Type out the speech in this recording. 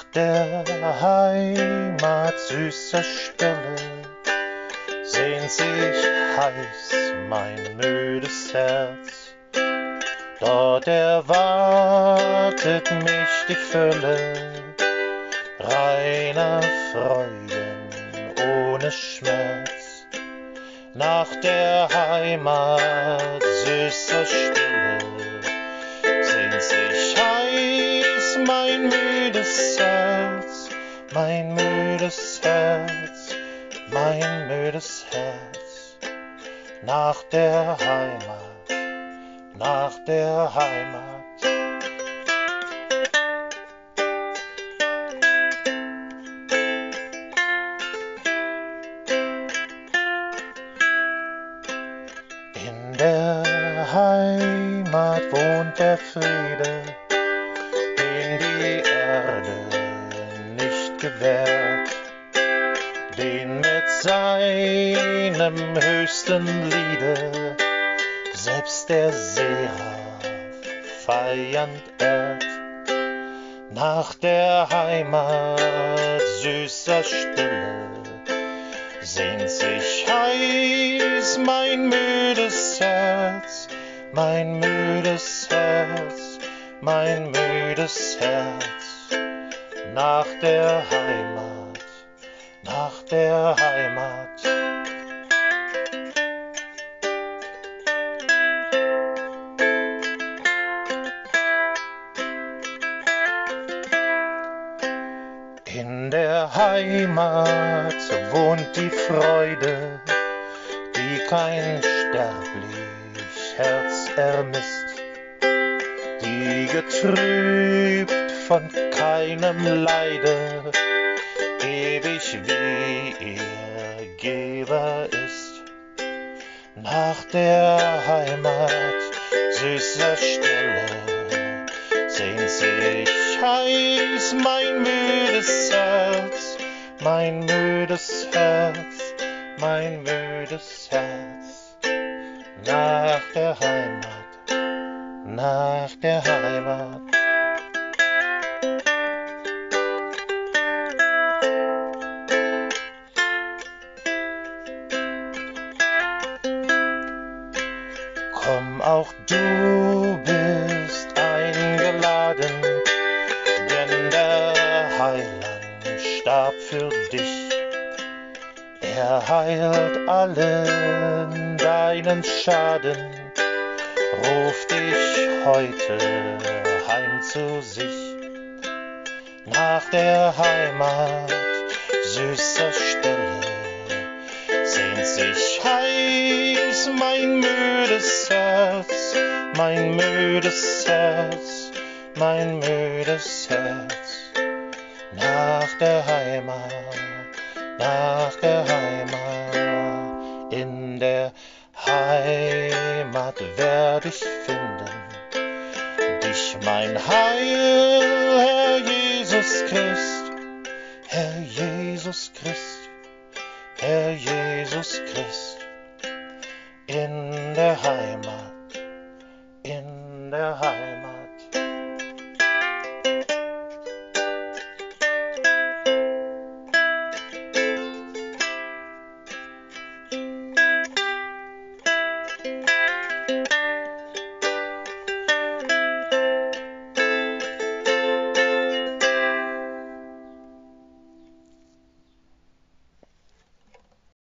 der Heimat süßer Stille sehnt sich heiß mein müdes Herz. Dort erwartet mich die Fülle reiner Freuden ohne Schmerz. Nach der Heimat süßer Stille sehnt sich heiß mein müdes Herz, mein müdes Herz, mein müdes Herz. Nach der Heimat, nach der Heimat. In der Heimat wohnt der Friede, den die Erde nicht gewährt, den mit seinem höchsten Liede selbst der Seraph feiernd ehrt. Nach der Heimat süßer Stille sehnt sich heiß mein müdes Herz, mein müdes Herz, mein müdes Herz. Nach der Heimat, nach der Heimat. In der Heimat wohnt die Freude, die kein sterblich Herz ermisst, die getrübt von keinem Leide, ewig wie ihr Geber ist. Nach der Heimat süßer Stille sehnt sich heiß mein müdes Herz, mein müdes Herz, mein müdes Herz. Nach der Heimat, nach der Heimat. Komm, auch du bist eingeladen, denn der Heiland starb für dich. Er heilt allen deinen Schaden, ruft dich heute heim zu sich. Nach der Heimat süßer Stille sehnt sich heiß mein müdes Herz, mein müdes Herz, mein müdes Herz. Nach der Heimat, nach der Heimat. In der Heimat werd ich finden dich, mein Heil, Herr Jesus Christ, Herr Jesus Christ, Herr Jesus Christ. In der Heimat, in der Heimat.